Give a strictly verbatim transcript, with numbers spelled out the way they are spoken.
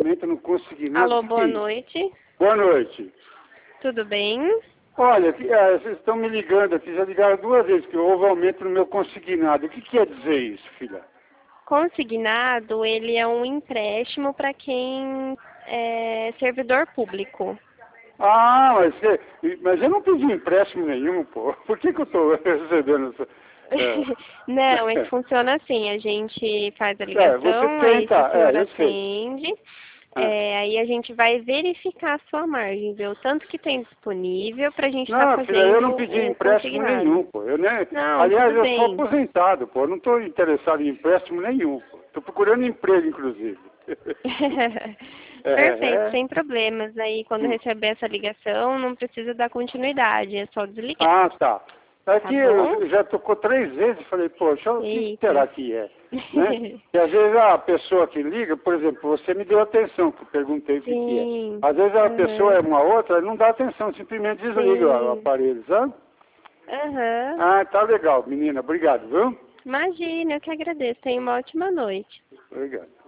envolvimento no consignado. Alô, boa noite. Boa noite. Tudo bem? Olha, que, ah, vocês estão me ligando aqui, já ligaram duas vezes que houve aumento no meu consignado. O que quer dizer isso, filha? Consignado, ele é um empréstimo para quem é servidor público. Ah, mas, você, mas eu não pedi empréstimo nenhum, pô. Por que, que eu estou recebendo isso? É. Não, é que funciona assim, a gente faz a É, ligação, você aí se tenta, o senhor é, eu sei. atende, É. é, aí a gente vai verificar a sua margem, ver o tanto que tem disponível para a gente estar Não, tá filha, eu fazendo não pedi o empréstimo consignado. nenhum, pô. Eu nem... Não, Aliás, tudo eu sou bem. aposentado, pô. Eu não estou interessado em empréstimo nenhum, pô. Estou procurando emprego, inclusive. Perfeito, é, é. sem problemas. Aí quando Hum. receber essa ligação, não precisa dar continuidade, é só desligar. Ah, tá. Aqui Tá bom? eu já tocou três vezes, falei, poxa, o que Eita. será que é? Né? E às vezes a pessoa que liga, por exemplo, você me deu atenção, que eu perguntei o que, que é. Sim. Às vezes a Uhum. pessoa é uma outra, não dá atenção, simplesmente desliga o Sim. aparelho, sabe? Aham. Ah, tá legal, menina, obrigado, viu? Imagina, eu que agradeço. Tenha uma ótima noite. Obrigado.